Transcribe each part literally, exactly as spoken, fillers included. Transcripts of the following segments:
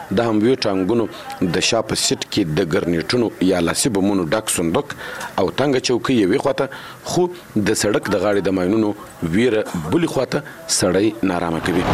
د همویو ټانګونو د شا په سیټ کې د ګرنیټونو یا لاسي بمونو ډک صندوق او تنګه چوکۍ یوې خواته خو د سړک د غاړې د ماینونو ویره بلې خواته سړی نارامه کوي.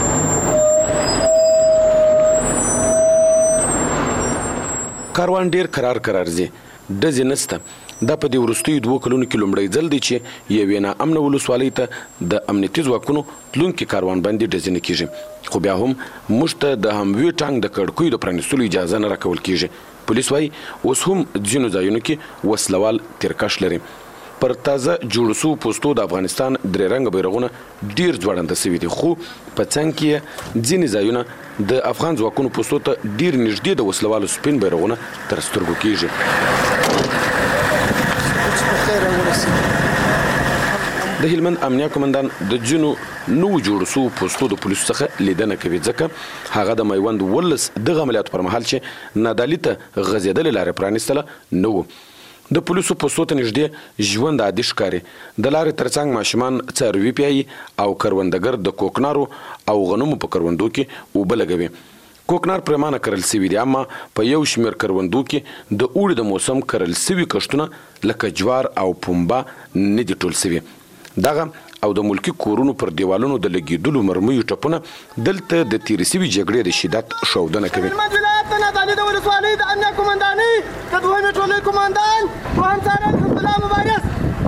کاروان ډیر کرار کرار ځي، ډزې نسته. دا په دې وروستیو دوو کلونو کې لومړی ځل دی چې یوې ناامنه ولسوالۍ ته د امنیتي ځواکونو تلونکي کاروان باندې ډزې نه کېږي. خو بیا هم موږ ته د همویو ټانک د کړکیو د پرانیستلو اجازه نه راکول کېږي. پولیس وایي اوس هم ځینو ځایونو کې وسلوال تیرکش لري. پر تازه جوړ شوو پوستو د افغانستان درې رنګه بیرغونه ډیر ځوړنده سوي دي، خو په څنګ کې ځینې ځایونه د افغان ځواکونو پوستو ته ډیر نږدې د وسلوالو سپین بیرغونه تر سترګو کېږي. د هلمند امنیه قومندان د ځینو نوو جوړ شوو پوستو د پولیسو څخه لیدنه کوي، ځکه هغه د میوند ولس دغه عملیاتو پر مهال چې نادالي ته غځېدلې لارې پرانیستله نه و. د پولیسو پوستو ته نږدې ژوند عادي ښکاري. د لارې ترڅنګ ماشومان څاروي پیایي او کروندګر د کوکنارو او غنمو په کروندو کې اوبه لګوي. کوکنار پرېمانه کرل سوي دي، اما په یو شمېر کروندو کې د اوړي د موسم کرل سوي کښتونه لکه جوار او پنبه نه دي ټول سوي. دغه او د ملکي کورونو پر دیوالونو د لګېدلو مرمیو ټپونه دلته د تېرې سوي جګړې د شدت ښودنه کوي. نادالي د ولسوالۍ د امنیه قومندانۍ د دوهمې ټولۍ قومندان دوهم څارن حزب الله مبارز.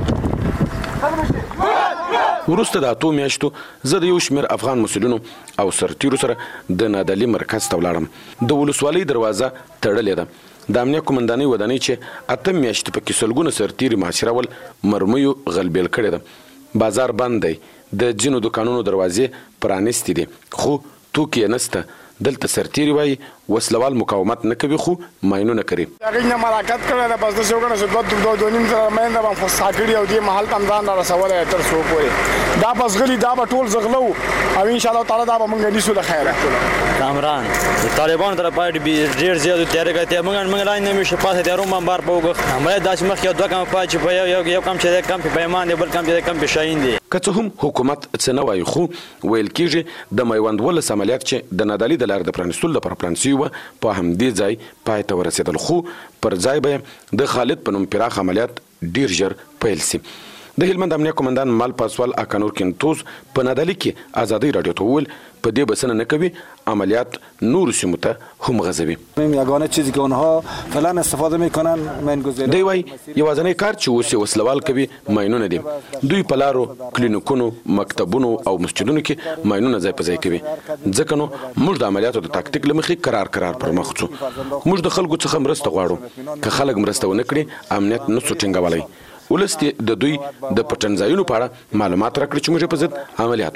وروسته د اتو میاشتو زه د یو شمېر افغان مسؤلینو او سرتیرو سره د نادالي مرکز ته ولاړم. د ولسوالۍ دروازه تړلې ده. د امنیه قومندانۍ ودانۍ چې اته میاشتې پکې سلګونه سرتیري محاصرول مرمیو غلبیل کړې ده. بازار بند دی، د ځینو دوکانونو دروازې پرانیستې دي، خو توکي یې نسته. دلته سرتیري وایي وسلوال مقاومت نه کوي خو ماینونه کوي. هغوی نه ملاقات کړی ده، بس داسې وګڼه چې دوه دوه نیم زره میندې به فسا کړي او دې محل ته هم ځان رارسولی تر څو پورې. دا بس غلي دا به ټول زغله وو او انشاءالله تعالی دا به موږ نیسو د خیره. کامران د طالبانو طرف باندې ډېر زیات تیاری کوي. موږ موږ لاندې نه شو پاسه تیارو بمبار په وګ عملیات داسې مخکې دوه کم پاتې په یو یو کم چې کم په پیمان دی، بل کم چې کم په شاهین دی. که څه هم حکومت څه نه وایي، خو ویل کېږي د میوند ولس عملیات چې د نادالي د لارې د پرانیستلو لپاره پلان سوي وه په همدې ځای پای ته ورسېدل، خو پر ځای به د خالد په نوم پراخ عملیات ډیر ژر پیل سي. د هلمند امنیه قومندان مال پاسوال اکانور کینتوز په نادالي کې ازادۍ راډیو ته وویل په دې بسنه نه کوي، عملیات نور سیمو ته هم غځوي. یگانه چیزی که اونها فعلا استفاده میکنن ماینگذاری. دی وایي یوازینی کار چې اوس یې وسلوال کوي ماینونه دي. دوی په لارو، کلینیکونو، مکتبونو او مسجدونو کې ماینونه ځای په ځای کوي. ځکه نو موږ د عملیاتو د تاکتیک له مخې کرار کرار پر مخ ځو. موږ د خلکو څخه مرسته غواړو. که خلک مرسته ونه کړي امنیت نه سو ټینګولی. ولس د دوی د پټنځایونو په اړه معلومات راکړي چې موږ په ضد عملیات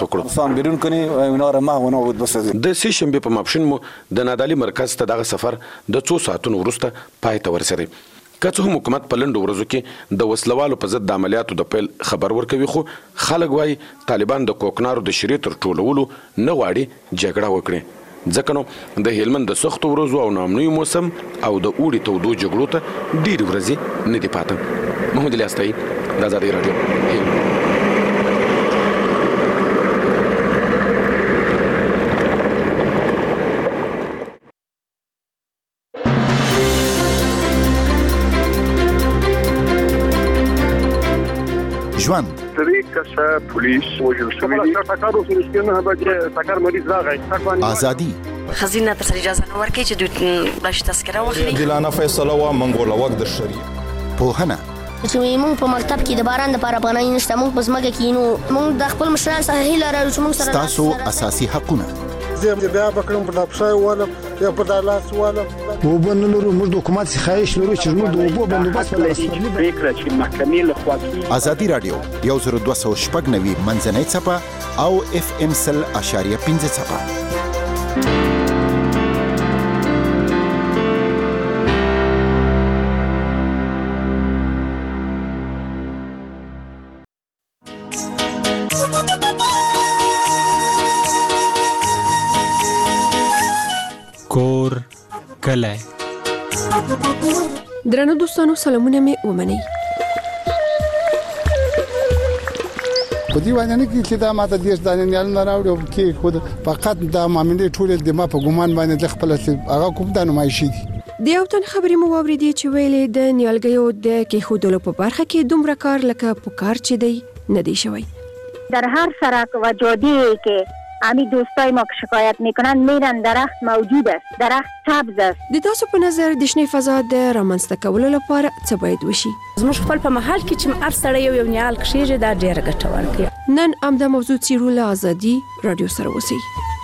وکړو. د سې شنبې په ماپښین مو د نادالي مرکز ته دغه سفر د څو ساعتونو وروسته پای ته ورسېدی. که څه هم حکومت په لنډو ورځو کې د وسلوالو په ضد د عملیاتو د پیل خبر ورکوي، خو خلک وایي طالبان د کوکنارو د شیرې تر ټولولو نه غواړي جګړه وکړي. ځکه نو د هلمند د سختو ورځو او ناامنیو موسم او د اوړي تودو جګړو ته ډېرې ورځې نه دي پاته. محمود الیاستایي، د ازادۍ راډیو، هلمند. ژوند درې کسه پولیس وژل شوي دي. ټکر وشو نه به ټکر مریض راغی. ازادي خزینه تر اجازه نه ورکړي چې دوی بلش تذکره واخلي. عادلانه فیصله وا منګول وخت د شریعت. پوهنه چې موږ په مکتب کې د باران لپاره پناه نشته، موږ په ځمکه کې نو موږ د خپل مشران څخه هیله لرو چې موږ سره تاسو اساسي حقونه. زه بیا بکړم په لپسای والم یا په دالاس والم وبن لرو موږ د حکومت څخه خواهش لرو چې موږ د وبو بندوبست په لاسي فکر چې محکمې له خوا کې ازادي رادیو یو زر دوه سوه شپږ نوي منځنۍ څپه او اف ام سل اشاریه پنځه څپه. کور کلی. درنو دوستانو سلامونه مې ومنئ. په دې باندې نه کې چې دا ماته دیش دانې نیالونه راوړي او کې خود فقط دا معاملې ټول د ما په ګمان باندې د خپل هغه کوم د نمایشي دي. د یو تن خبرې مو واوریدې چې ویلې د نیالګیو د کېښودلو په برخه کې دومره کار لکه پکار چې دی نه دی شوی. در هر سرک و جاده‌ای که امی دوستای ما که شکایت میکنن میرن درخت موجود است، درخت سبز است. د تاسو په نظر د شنې فضا د رامنځته کولو لپاره څه باید وشي؟ زموږ خپل په محل کې چې هر سړی یو یو نیال کښېږي دا ډېره ګټور کوي. نن همدا موضوع څېړو له ازادي راډیو سره اوسئ.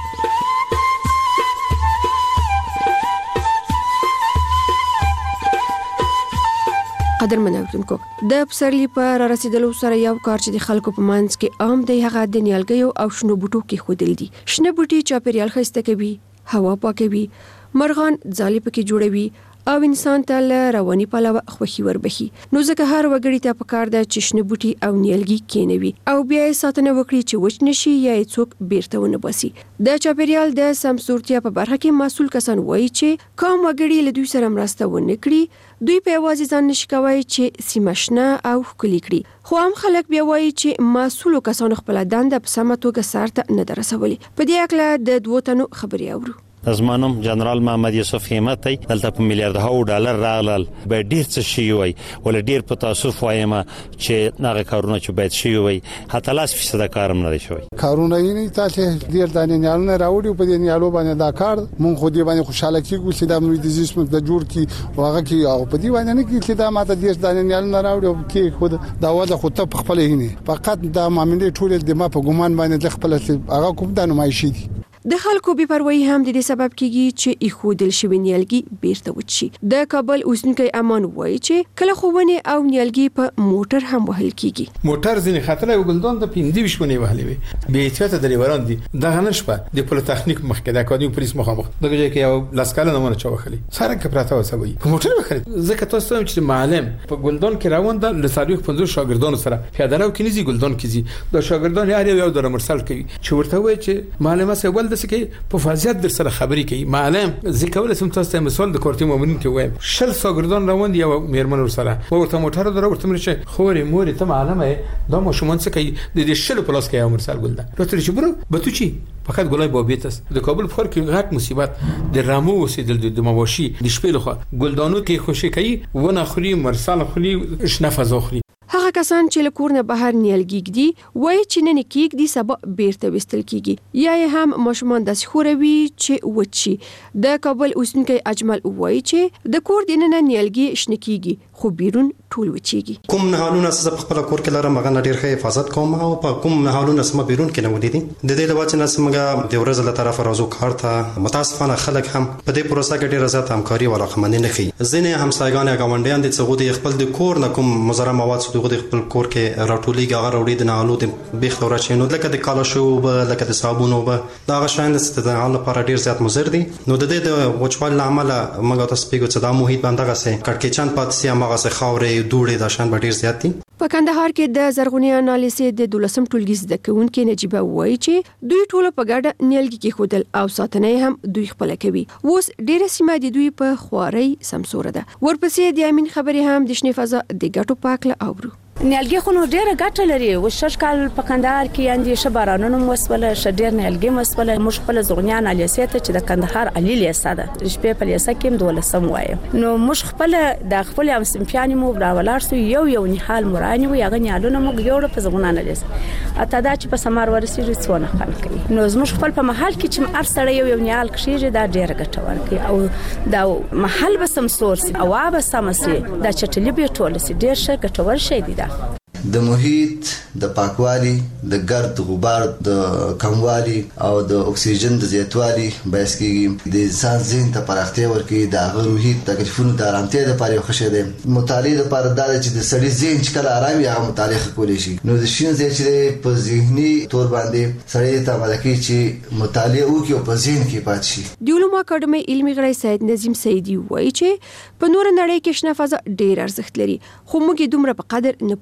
قدرمن اوریدونکو، د پسرلي په رارسېدلو سره یو کار چې د خلکو په منځ کې عام دی هغه د نیالګیو او شنو بوټو کې ښودل دي. شنه بوټي چاپیریال ښایسته کوي، هوا پاکوي، مرغان ځالې پکې جوړوي او انسان ته له رواني پلوه خوښي وربخي. نو ځکه هر وګړي ته پکار ده چې شنه بوټي او نیالګي کېنوي او بیا یې ساتنه وکړي چې وچ نشي یا یې څوک بیرته ونه باسي. د چاپیریال د سمسورتیا په برخه کې مسؤل کسان وایي چې کوم وګړي له دوی سره مرسته ونه کړي دوی په یوازې ځان نشي کوي چې سیمه شنه او ښکلې کړي. خو هم خلک بیا وایي چې مسؤلو کسانو خپله دنده په سمه توګه سرته نه ده رسولې. په دې هکله د دوو تنو خبرې اورو. زمانم جنرال محمد یوسف همت دی دلته په میلیارډ ډالر راغلل به ډیر څه شي وي ول ډیر په تاسف وایم چې هغه کارونه چې باید شي وي حتی لاس فیصد کارم نه شوی کارونه یې تاسو ډیر دانې نیالونه راوړي په دې نیالو باندې دا کار مونږ خو دې باندې خوشاله کیږو چې دا موږ د زیسم د جوړ کی واغه کی او په دې باندې نه کی چې دا ماته ډیر دانې نیالونه راوړي کې خود دا وځه خو ته خپل نه فقط دا معاملې ټول د ما په ګمان باندې خپل هغه کوم د نمایشي دي. د خلکو بې پروايي هم د دې سبب کیږي چې ایښودل شوي نیالګي بیرته وچ شي. د کابل اوسنیکی امان وایي چې کله خوونه او نیالګي په موټر هم وهل کیږي. موټر ځینې خاطر یو ګلدان د پنځه وشونه وهلې وي به احتیاط دریوران دي دغه نشپه د پولیټیکنیک مخکې د اکاډمي پولیس مخامخ دغه ځای کې یو لاسکاله نمونه چوخلي سره کې پراته وسوي په موټر وخري ځکه تاسو هم چې معلم په ګلدان کې روان ده ل سارویخ پنځه شاګردانو سره پیاده رو کې نيزي ګلدان کیږي د شاګردان یاري یو در مرسل کوي چې ورته وایي چې معلمه سه ول د سکه په فاضیت در سره خبرې کوي. معلم ذکر سم تاسو ته مثال د کورتي مومنین کې وایم شل شاګردان روان دي یو میرمن سره ورته موټر در ورته مرشه خوري موري ته معلمه دا مشمون څه کوي د دې شل پلاس کې یو مرسل ګل ده راته چې برو به تو چی فقط ګلای بابیتس د کابل په خور کې غټ مصیبت د رامو وسیدل د مواشي د شپې لخوا ګلدانو کې خوشي کوي ونه خوري مرسل خوري شنه فضا خوري. هغه کسان چې له کور نه بهر نیالګي ږدي وایي چې نن کېږدي سبا بیرته وستل کیږي یا یې هم ماشومان داسې خوروي چې وچ شي. د کابل اوسنیکی اجمل وایي چې د کور دننه نیالګي شنه کیږي خو بیرون ټول وچیږي. کوم نهالونه ز په خپل کور کې لرم هغه ډیر ښه حفاظت کوم او په کوم نهالونه سم بیرون کې نه ودی د دې لپاره چې نسمګه د ورځ له طرف راځو کار ته متاسفانه خلک هم په دې پروسه کې ډیر زیات همکاري ولا خمنه نه کوي. ځینې همسایګان غونډیان د څغو د خپل د کور نه کوم مضر مواد څخه د خپل کور کې راټولي غاغه وړي د نهالو د بیخ لور چینو لکه د کالا شو به لکه د صابون او به دا غشان د استعمال لپاره ډیر زیات مضر دي. نو د دې د وچوال عمله موږ تاسو پیګو چې دا محیط باندې غسه کټکچان پاتسي هغه سه خاورې دوړې د شان ډیر زیات دي. په کندهار کې د زرغونی انالیسې د دولسم ټولګي زده کوونکې نجيبه وایي چې دوی ټول په ګډه نیالګي کې خودل او ساتنه هم دوی خپل کوي. اوس ډېر سیمه د دوی په خواري سمسوره ده. ورپسې د امین خبرې هم د شنې فضا د ګټو پاکله اورو. نیالګي خو نو ډېره ګټه لري. و شش کال په کندهار کې اندې ش بارانونو مسوله ش ډېر نیالګي مسوله مش خپل زغنی انالیسې ته چې د کندهار علي لیسه ده شپې په لیسه کې دولسم وایي نو مش خپل د خپل ام سمپیانی مو براولار سو یو یو نهال مرانی و یغه نیالونه مو یوړه په زغنی انالیسه اته دا چې په سمار ورسېږي څونه خان کوي. نو زموږ خپل په محل کې چې ار سره یو یو نیال کښېږي دا ډېر ګټور کوي او دا محل به سم سورس او به سمسي دا چټلي به ټول سي ډېر ښه ګټور شي دي. د محیط د پاکوالي د ګرد غبار د کموالي او د اکسیجن د زیاتوالي باعث کیږي د انسان ذهن ته پراختیا ورکړي د غروحي تکلیفونو د آرامتیا لپاره یو ښه دی. مطالعه لپاره دا چې د سړي ذهن چې کله آرام یا مطالعه کولی شي نو د شین ځای چې په ذهني تور باندې سړی ته ملکی چې مطالعه وکړي او په ذهن کې پاتې شي. د علومو اکاډمي علمي غړی سید نظیم سیدی وایي چې په نور نړۍ کې شنه فضا ډېر ارزښت لري خو موږ دومره په قدر نه پوهیږو.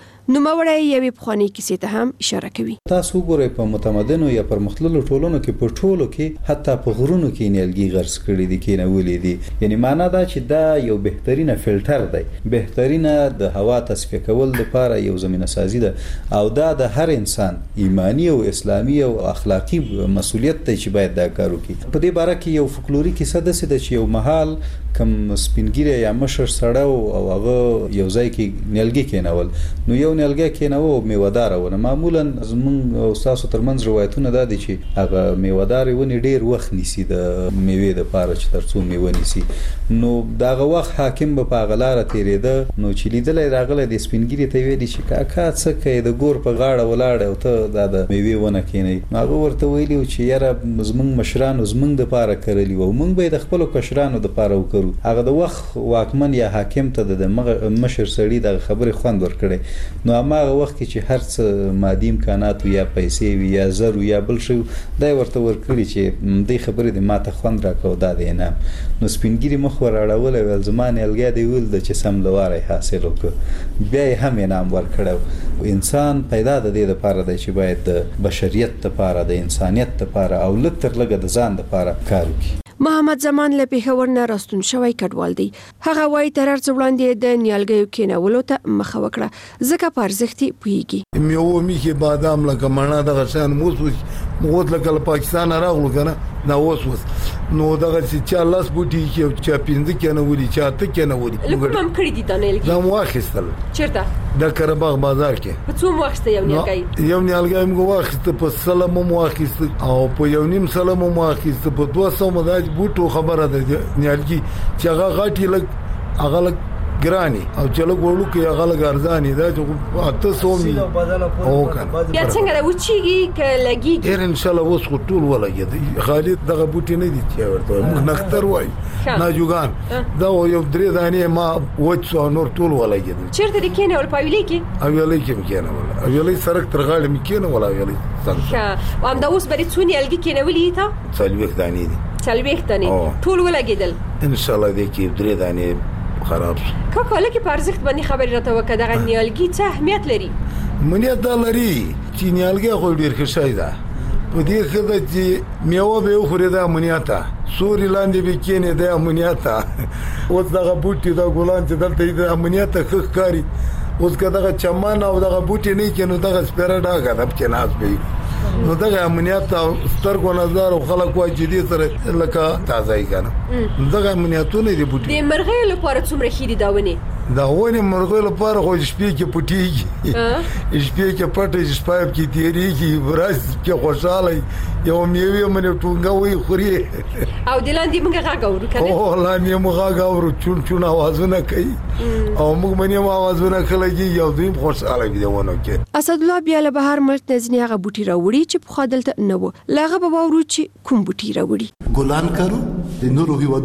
نو مورای یوې پخوانی کیسې ته هم اشاره کوي. تاسو ګورئ په متمدنو یا پرمختللو ټولنو کې په ټولو کې حتی په غرونو کې نیالګي غرس کړي دي کې نه ولې دي. یعنی معنا دا چې دا یو بهترینه فلټر دی، بهترینه د هوا تصفیه کول لپاره یو زمينه سازي ده او دا د هر انسان ایمانی او اسلامي او اخلاقی مسؤلیت دی چې باید دا کار وکړي. په دې باره کې یو فولکلوري کیسه ده چې یو محل کم سپینګیره یا مشر سړی او هغه یو ځای کې نیالګي کېنول، نو یو نیالګي کېناوه او میوهدار ونه. معمولا زمونږ او تاسو ترمنځ روایتونه دا دي چې هغه میوهدار ونی ډیر وخت نیسي د میوې د پاره چې ترڅو میوه نیسي، نو داغه وخت حاکم به په غلاره تیرېده. نو چې لیدلې راغله د سپینګیره ته ویلي چې کاکا څه کوي د ګور په غاړه ولاړ او ته دا د میوې ونه کېنې. هغه ورته ویلی چې یاره زمونږ مشران زمونږ د پاره کړلی او مونږ به د خپل کشرانو د پاره وکړو. هغه د وخت واکمن یا حاکم ته د مشر سړی د خبرې خوند ورکړي، نو هغه وخت کې چې هر څه مادي امکانات یا پیسې وي یا زر یا بل شي دا ورته ورکړي چې دې خبرې د ماته خوند راکاو دا دی نه. نو سپینګيري مخ وراړول ول زمانه الګا دی ول د چې سم لواره حاصل وکړ، بیا هم انعام ورکړو. انسان پیدا د دې لپاره دی چې باید د بشریت لپاره د انسانیت لپاره او لږ تر لږه د ځان لپاره کار وکړي. محمد زمان له پیښور نه راستون شوی کډوال دی. هغه وايي تر ارڅ وړاندې د نیالګیو کېنولو ته مخه وکړه ځکه په ارزښتي پوهیږي. میوه میخي بادام لکه مڼه دغه شان موس موږ لکه پاکستان راغلو کنه دا اوس اوس نو دغه چې چا لاس بوټي کې چا پینځه کې نه ولي چا ته کې نه ولي لکه هم کړی دي د نیالګي دا واخیستل چیرته د کرباغ بازار کې په څو وخت یو نیالګي یو نیالګي موږ واخیست په سلام مو واخیست او په یو نیم سلام مو واخیست په دوه سو مداج بوټو خبره ده نیالګي چې هغه غاټي لګ هغه لګ ګرانی او چلو ګورلو کې هغه لګ ارزاني دا چې اته سو می او کنه یا څنګه دا وچیږي ک لګي ډیر ان شاء الله وس ټول ولګي خالد دغه بوټي نه دي چې ورته موږ نختر وای نه جوګان دا یو درې دانې ما وڅ نور ټول ولګي چیرته دي کینه ول پاویلې کې اویلې کې کینه ول اویلې سرک تر غاړه می کینه ول اویلې څنګه وام دا اوس بری څونی الګي کینه ولې تا څلويخ دانې دي څلويخ دانې ټول ولګیدل ان شاء الله دې کې درې دانې خراب شي. کاکاله کې پرځخت باندې خبرې راته وکړه دغه نیالګي څه اهمیت لري؟ منیت دا لري چې نیالګي خو ډیر ښه شی ده په دې کې د چې میوه به خوري دا منیاته سوري لاندې به کېنه دا منیاته اوس دغه بوټي دا ګلان چې دلته د امنیت ښه کاری اوس کداغه چمن او دغه بوټي نه کېنو دغه سپیره ډاګه د کې ناس به نو دغه امنیت او سترګو نظر او خلک وايي چې دې سره لکه تازه یې کنه دغه امنیتونه دي بوټي د مرغې لپاره څومره خېری داونه دا ونه مرغې لپاره خو شپې کې پټيږي شپې کې پټې شپې کې تیریږي ورځ کې خوشاله یو میوه منه ټونګه وي خوري او دلاندې موږ غاګورو کنه او لاندې موږ غاګورو چون چون आवाजونه کوي او موږ منه आवाजونه کوي یو دوی خوشاله دي ونه کې اسد الله بیا له بهر ملک نزنی هغه بوټي راوړي چې په خادلته نه و لاغه به وورو چې کوم بوټي راوړي ګلان کارو د نورو